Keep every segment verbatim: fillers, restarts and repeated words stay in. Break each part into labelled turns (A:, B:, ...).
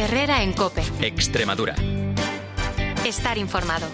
A: Herrera en COPE.
B: Extremadura.
A: Estar informado.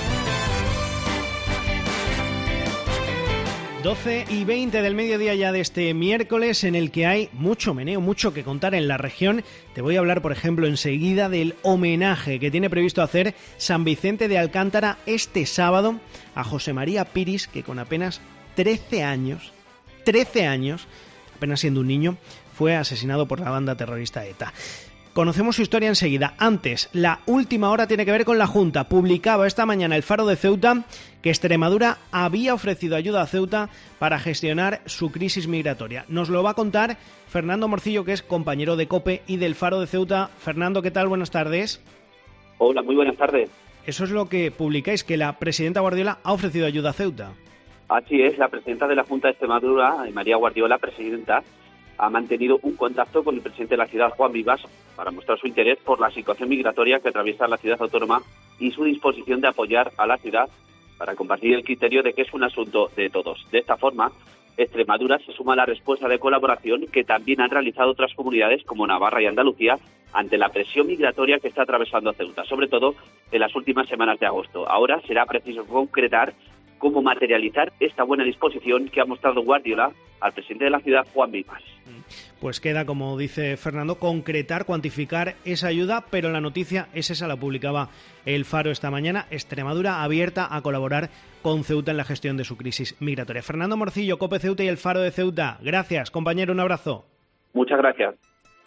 C: doce y veinte del mediodía ya de este miércoles, en el que hay mucho meneo, mucho que contar en la región. Te voy a hablar, por ejemplo, enseguida del homenaje que tiene previsto hacer San Vicente de Alcántara este sábado a José María Piris, que con apenas trece años, trece años, apenas siendo un niño, fue asesinado por la banda terrorista ETA. Conocemos su historia enseguida. Antes, la última hora tiene que ver con la Junta. Publicaba esta mañana el Faro de Ceuta que Extremadura había ofrecido ayuda a Ceuta para gestionar su crisis migratoria. Nos lo va a contar Fernando Morcillo, que es compañero de COPE y del Faro de Ceuta. Fernando, ¿qué tal? Buenas tardes.
D: Hola, muy buenas tardes.
C: Eso es lo que publicáis, que la presidenta Guardiola ha ofrecido ayuda a Ceuta.
D: Así es, la presidenta de la Junta de Extremadura, María Guardiola, presidenta, ha mantenido un contacto con el presidente de la ciudad, Juan Vivas, para mostrar su interés por la situación migratoria que atraviesa la ciudad autónoma y su disposición de apoyar a la ciudad para compartir el criterio de que es un asunto de todos. De esta forma, Extremadura se suma a la respuesta de colaboración que también han realizado otras comunidades como Navarra y Andalucía ante la presión migratoria que está atravesando Ceuta, sobre todo en las últimas semanas de agosto. Ahora será preciso concretar cómo materializar esta buena disposición que ha mostrado Guardiola al presidente de la ciudad, Juan Vivas.
C: Pues queda, como dice Fernando, concretar, cuantificar esa ayuda, pero la noticia es esa, la publicaba el Faro esta mañana. Extremadura abierta a colaborar con Ceuta en la gestión de su crisis migratoria. Fernando Morcillo, COPE Ceuta y el Faro de Ceuta. Gracias, compañero, un abrazo.
D: Muchas gracias.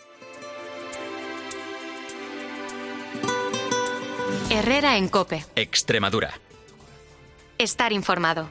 A: Herrera en COPE.
B: Extremadura.
A: Estar informado.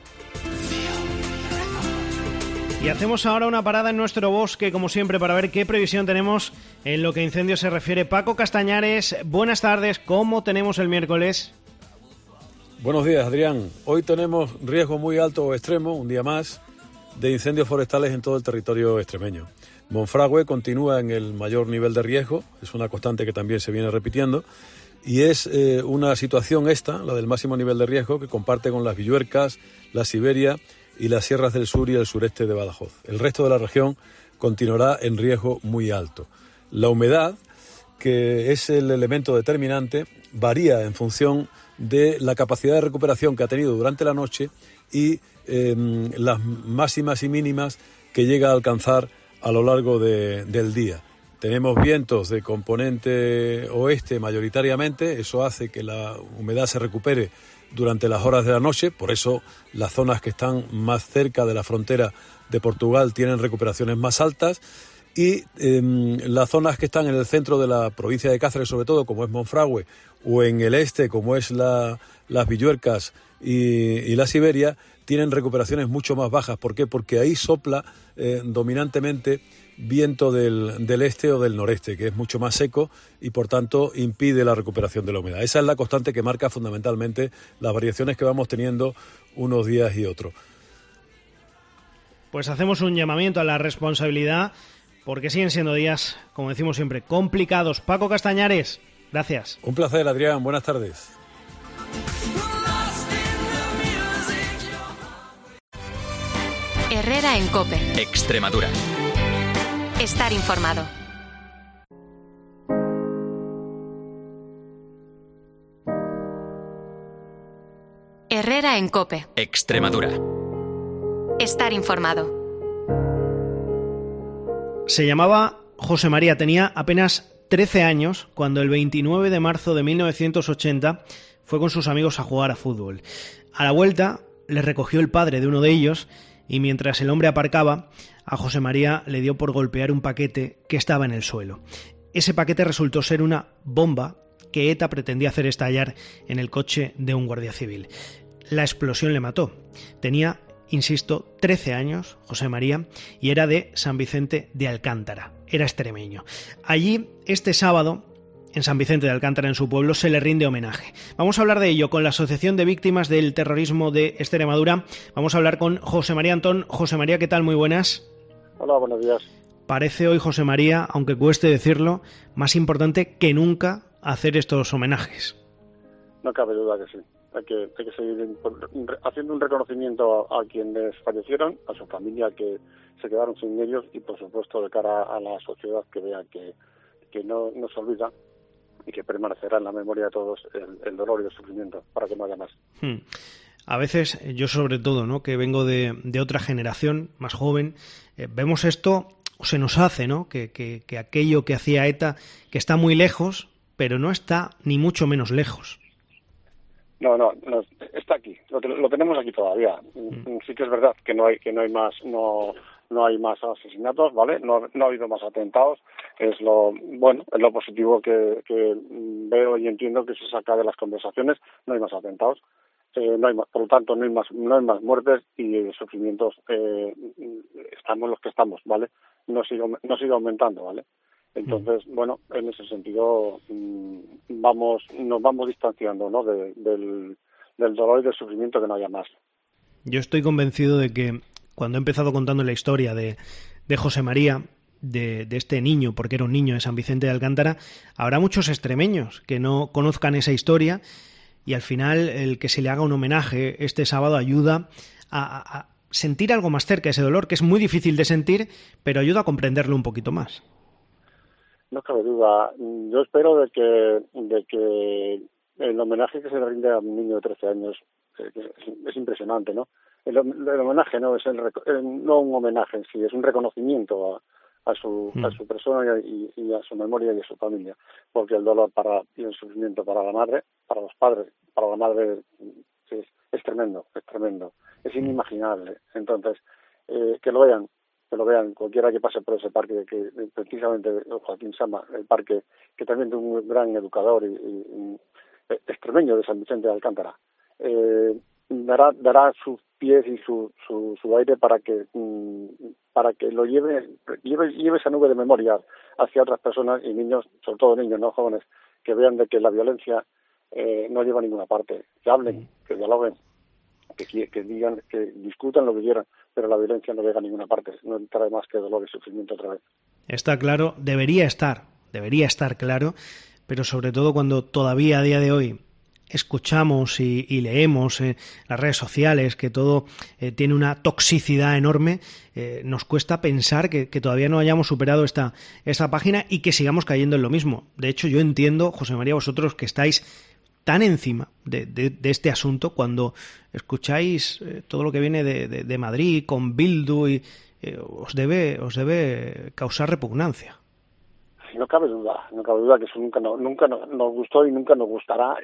C: Y hacemos ahora una parada en nuestro bosque, como siempre, para ver qué previsión tenemos en lo que a incendios se refiere. Paco Castañares, buenas tardes. ¿Cómo tenemos el miércoles?
E: Buenos días, Adrián. Hoy tenemos riesgo muy alto o extremo, un día más, de incendios forestales en todo el territorio extremeño. Monfragüe continúa en el mayor nivel de riesgo, es una constante que también se viene repitiendo, y es eh, una situación esta, la del máximo nivel de riesgo, que comparte con las Villuercas, la Siberia y las sierras del sur y el sureste de Badajoz. El resto de la región continuará en riesgo muy alto. La humedad, que es el elemento determinante, varía en función de la capacidad de recuperación que ha tenido durante la noche y eh, las máximas y mínimas que llega a alcanzar a lo largo de, del día. Tenemos vientos de componente oeste mayoritariamente, eso hace que la humedad se recupere durante las horas de la noche, por eso las zonas que están más cerca de la frontera de Portugal tienen recuperaciones más altas y eh, las zonas que están en el centro de la provincia de Cáceres, sobre todo como es Monfragüe, o en el este como es la, las Villuercas y, y la Siberia, tienen recuperaciones mucho más bajas. ¿Por qué? Porque ahí sopla eh, dominantemente viento del, del este o del noreste, que es mucho más seco y por tanto impide la recuperación de la humedad. Esa es la constante que marca fundamentalmente las variaciones que vamos teniendo unos días y otros.
C: Pues hacemos un llamamiento a la responsabilidad, porque siguen siendo días, como decimos siempre, complicados. Paco Castañares, gracias.
E: Un placer, Adrián. Buenas tardes.
A: Herrera en COPE.
B: Extremadura.
A: Estar informado. Herrera en COPE.
B: Extremadura.
A: Estar informado.
C: Se llamaba José María, tenía apenas trece años cuando el veintinueve de marzo de mil novecientos ochenta fue con sus amigos a jugar a fútbol. A la vuelta les recogió el padre de uno de ellos y mientras el hombre aparcaba, a José María le dio por golpear un paquete que estaba en el suelo. Ese paquete resultó ser una bomba que ETA pretendía hacer estallar en el coche de un guardia civil. La explosión le mató. Tenía, insisto, trece años, José María, y era de San Vicente de Alcántara. Era extremeño. Allí, este sábado, en San Vicente de Alcántara, en su pueblo, se le rinde homenaje. Vamos a hablar de ello con la Asociación de Víctimas del Terrorismo de Extremadura. Vamos a hablar con José María Antón. José María, ¿qué tal? Muy buenas.
F: Hola, buenos días.
C: Parece hoy, José María, aunque cueste decirlo, más importante que nunca hacer estos homenajes.
F: No cabe duda que sí. Hay que, hay que seguir haciendo un reconocimiento a, a quienes fallecieron, a su familia que se quedaron sin ellos y, por supuesto, de cara a la sociedad que vea que, que no, no se olvida y que permanecerá en la memoria de todos el, el dolor y el sufrimiento, para que no haya más.
C: Hmm. A veces, yo sobre todo, ¿no?, que vengo de, de otra generación, más joven, eh, vemos esto, se nos hace, ¿no?, que, que, que aquello que hacía ETA, que está muy lejos, pero no está ni mucho menos lejos.
F: No, no, no está aquí, lo, lo tenemos aquí todavía. Mm. Sí que es verdad que no hay que no hay más no no hay más asesinatos, ¿vale? No, no ha habido más atentados. Es lo bueno, es lo positivo que, que veo y entiendo que se saca de las conversaciones. No hay más atentados, eh, no hay más, por lo tanto no hay más no hay más muertes y sufrimientos. Eh, estamos los que estamos, ¿vale? No sigue no sigue aumentando, ¿vale? Entonces, bueno, en ese sentido mmm, vamos nos vamos distanciando, ¿no?, de, del, del dolor y del sufrimiento, que no haya más.
C: Yo estoy convencido de que cuando he empezado contando la historia de, de José María, de, de este niño, porque era un niño de San Vicente de Alcántara, habrá muchos extremeños que no conozcan esa historia, y al final el que se le haga un homenaje este sábado ayuda a, a sentir algo más cerca ese dolor, que es muy difícil de sentir, pero ayuda a comprenderlo un poquito más.
F: No cabe duda. Yo espero de que de que el homenaje que se le rinde a un niño de trece años eh, es, es impresionante, ¿no? El, el homenaje no es el, el, no un homenaje en sí, es un reconocimiento a, a su mm. a su persona y, y a su memoria y a su familia, porque el dolor para y el sufrimiento para la madre, para los padres, para la madre es, es tremendo, es tremendo, es inimaginable. Entonces, eh, que lo vean. que lo vean cualquiera que pase por ese parque, que precisamente Joaquín Sama, el parque que también es un gran educador y, y, y extremeño de San Vicente de Alcántara, eh, dará dará sus pies y su su, su aire para que mm, para que lo lleve, lleve lleve esa nube de memoria hacia otras personas y niños, sobre todo niños, no jóvenes, que vean de que la violencia eh, no lleva a ninguna parte, que hablen, que dialoguen, que, que digan, que discutan lo que quieran, pero la violencia no llega a ninguna parte, no trae más que dolor y sufrimiento otra vez.
C: Está claro, debería estar, debería estar claro, pero sobre todo cuando todavía a día de hoy escuchamos y, y leemos en eh, las redes sociales que todo eh, tiene una toxicidad enorme, eh, nos cuesta pensar que, que todavía no hayamos superado esta, esta página y que sigamos cayendo en lo mismo. De hecho, yo entiendo, José María, vosotros que estáis tan encima de, de, de este asunto, cuando escucháis eh, todo lo que viene de, de, de Madrid con Bildu, y eh, os debe os debe causar repugnancia.
F: No cabe duda, no cabe duda que eso nunca, no, nunca no, nos gustó y nunca nos gustará,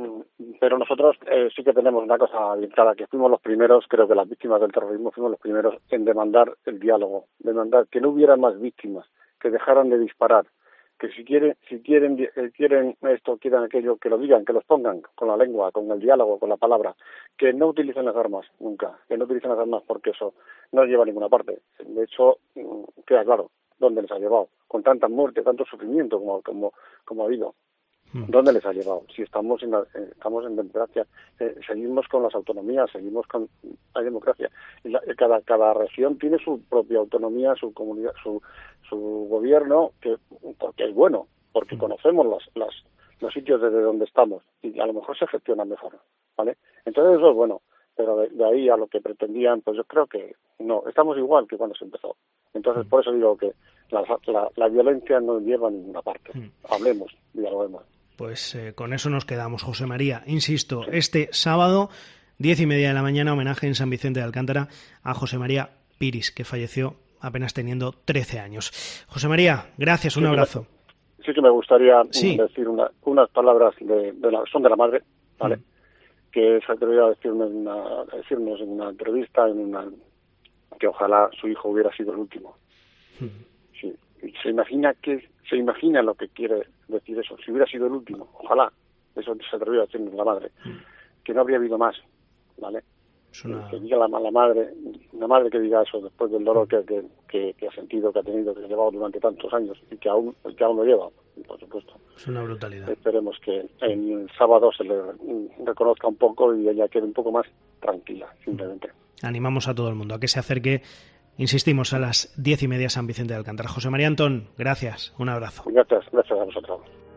F: pero nosotros eh, sí que tenemos una cosa bien clara, que fuimos los primeros, creo que las víctimas del terrorismo fuimos los primeros en demandar el diálogo, demandar que no hubiera más víctimas, que dejaran de disparar, que si quieren, si quieren, eh, quieren esto, quieren aquello, que lo digan, que los pongan con la lengua, con el diálogo, con la palabra, que no utilicen las armas nunca, que no utilicen las armas porque eso no lleva a ninguna parte. De hecho, queda claro dónde les ha llevado, con tanta muerte, tanto sufrimiento como como, como ha habido. ¿Dónde les ha llevado? Si estamos en la, eh, estamos en democracia, eh, seguimos con las autonomías, seguimos con la democracia. Y la, cada cada región tiene su propia autonomía, su comunidad, su su gobierno, que porque es bueno, porque conocemos las, las los sitios desde donde estamos y a lo mejor se gestiona mejor, ¿vale? Entonces eso es bueno, pero de, de ahí a lo que pretendían, pues yo creo que no, estamos igual que cuando se empezó. Entonces por eso digo que la, la, la violencia no lleva a ninguna parte. Hablemos, dialoguemos.
C: Pues eh, con eso nos quedamos, José María. Insisto, este sábado, diez y media de la mañana, homenaje en San Vicente de Alcántara a José María Piris, que falleció apenas teniendo trece años. José María, gracias, un sí abrazo.
F: Me, sí que me gustaría
C: sí.
F: decir una, unas palabras, de, de la, son de la madre, ¿vale? Mm. Que se atrevió a decirnos, una, a decirnos en una entrevista, en una, que ojalá su hijo hubiera sido el último. Mm. Sí. Se imagina que se imagina lo que quiere decir eso, si hubiera sido el último, ojalá, eso se atrevió a decirnos la madre, mm. que no habría habido más, ¿vale? Una... Que diga la, la madre, una madre que diga eso después del dolor que, que, que, que ha sentido, que ha tenido, que ha llevado durante tantos años y que aún, que aún lo lleva, por supuesto.
C: Es una brutalidad.
F: Esperemos que el sábado se le reconozca un poco y ella quede un poco más tranquila, simplemente.
C: Animamos a todo el mundo a que se acerque, insistimos, a las diez y media San Vicente de Alcántara. José María Antón, gracias, un abrazo.
F: Gracias, gracias a vosotros.